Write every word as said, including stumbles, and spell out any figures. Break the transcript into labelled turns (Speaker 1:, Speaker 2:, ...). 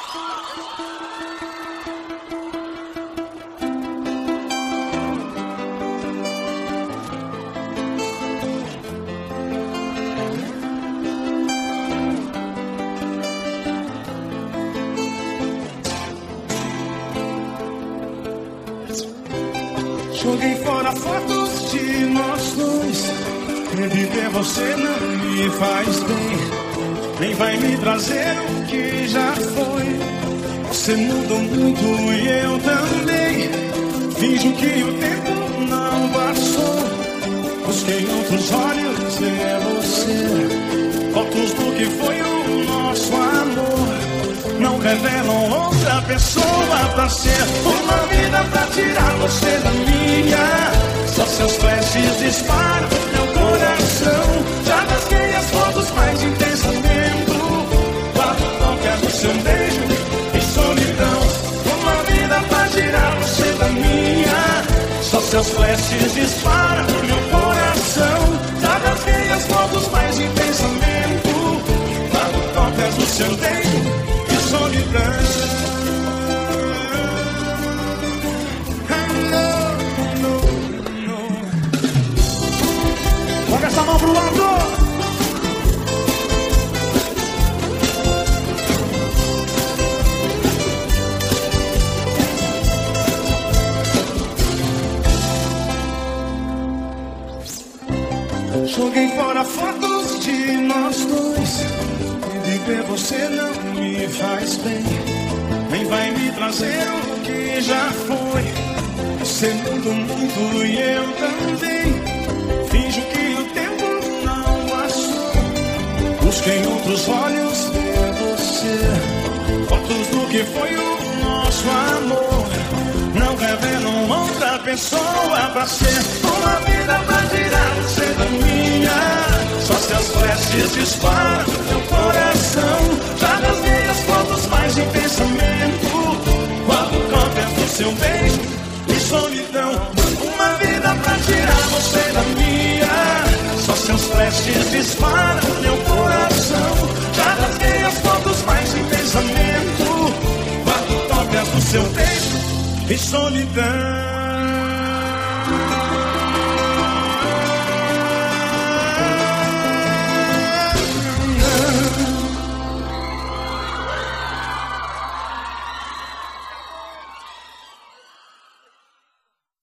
Speaker 1: Joguei fora fotos de nós dois. Reviver você não me faz bem, nem vai me trazer o que já foi. Você mudou muito e eu também. Finjo que o tempo não passou. Busquei outros olhos ver você. Fotos do que foi o nosso amor não revelam outra pessoa pra ser. Uma vida pra tirar você da minha. Só seus flashes disparam meu coração. Já rasguei as fotos mais intensamente. Guardo qualquer do seu beijo e solidão. Uma vida pra tirar você da minha. Só seus flashes disparam meu coração. Já rasguei as fotos mais intensamente. Guardo qualquer do seu beijo e solidão. Joga essa mão pro lado. Joguei fora fotos de nós dois. E viver você não me faz bem, nem vai me trazer o que já foi. Você mudou muito e eu também. Finjo que o tempo não passou. Busquei outros olhos ver você. Fotos do que foi o nosso amor não revelam outra pessoa pra ser. Uma vida pra tirar você da minha. Só seus flashes disparam meu coração. Já rasguei as fotos mais intensamente. Guardo cópias do seu beijo e solidão. Uma vida pra tirar você da minha. Só seus flashes disparam meu coração. Já rasguei as fotos mais intensamente. Guardo cópias do seu beijo e solidão.